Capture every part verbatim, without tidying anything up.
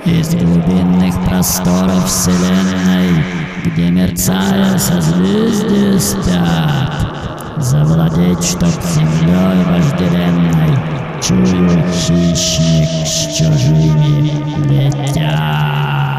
Из глубинных просторов вселенной, где мерцая созвездия спят, завладеть, чтоб землей вожделенной, чую, хищник с чужими летят.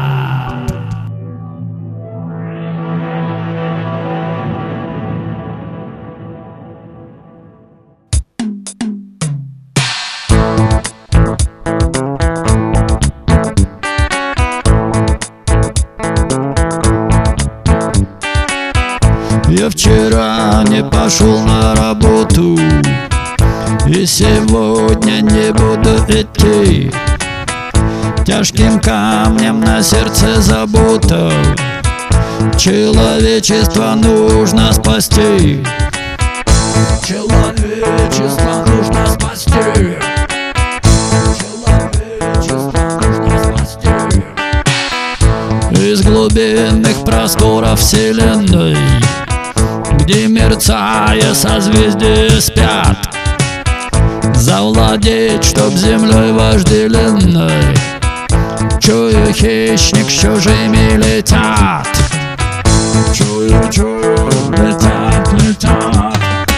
Я вчера не пошел на работу, и сегодня не буду идти. Тяжким камнем на сердце забота, человечество нужно спасти. Человечество нужно спасти. Человечество нужно спасти. Из глубинных просторов вселенной, где мерцая созвездия спят, завладеть, чтоб землей вожделенной, чую, хищник с чужими летят. Чую, чую, летят, летят.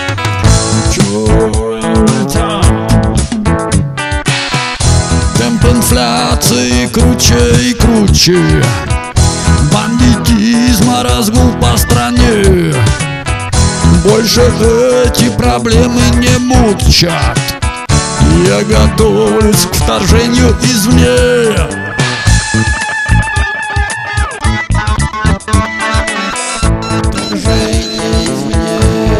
Чую, летят. Темп инфляции круче и круче, бандитизма разгул по стране. Больше эти проблемы не мучат. Я готовлюсь к вторжению извне. Вторжение извне.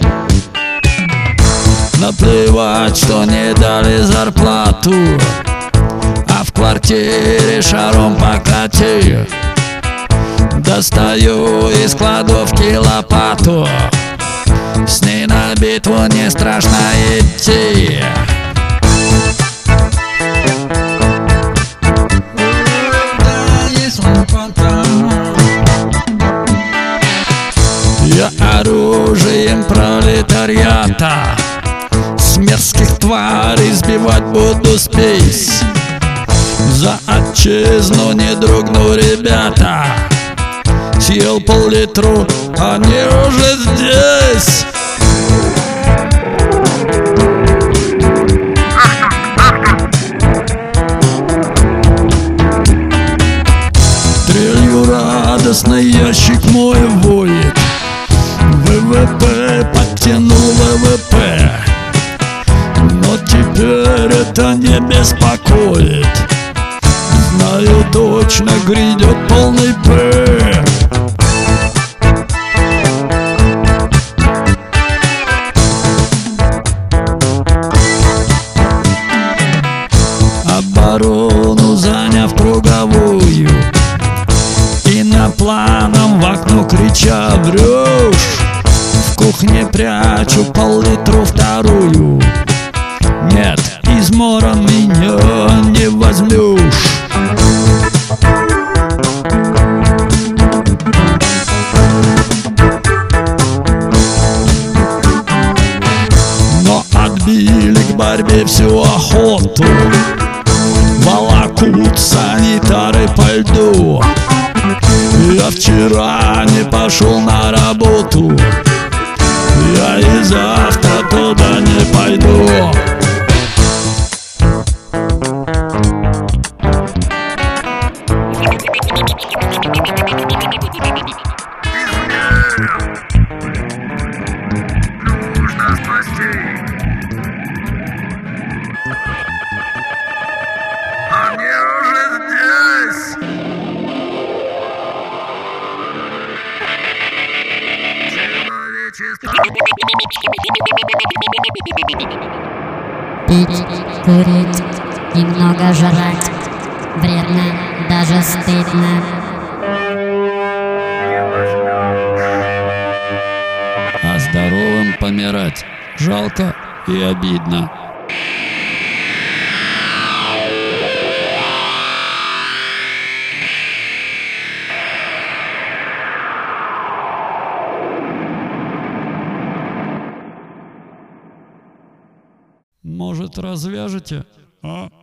Наплевать, что не дали зарплату, а в квартире шаром покати. Достаю из кладовки лопату, с ней на битву не страшно идти. Я оружием пролетариата с мерзких тварей сбивать буду спесь. За отчизну не дрогну, ребята. Съел пол-литру, они уже здесь. Трелью радостный ящик мой воет. ВВП подтянул ВВП, но теперь это не беспокоит. Знаю точно, грядет полный П. Оборону заняв круговую, и на планом в окно крича врешь. В кухне прячу пол-литру вторую. Нет, измором меня не возьмешь. Но отбили к борьбе всю охоту, волокут санитары по льду. Я вчера не пошел на работу, я и завтра туда не пойду. Нужно спасти. Они уже здесь. Пить, курить и много жрать вредно, даже стыдно. А здоровым помирать жалко и обидно. Может, развяжете, а?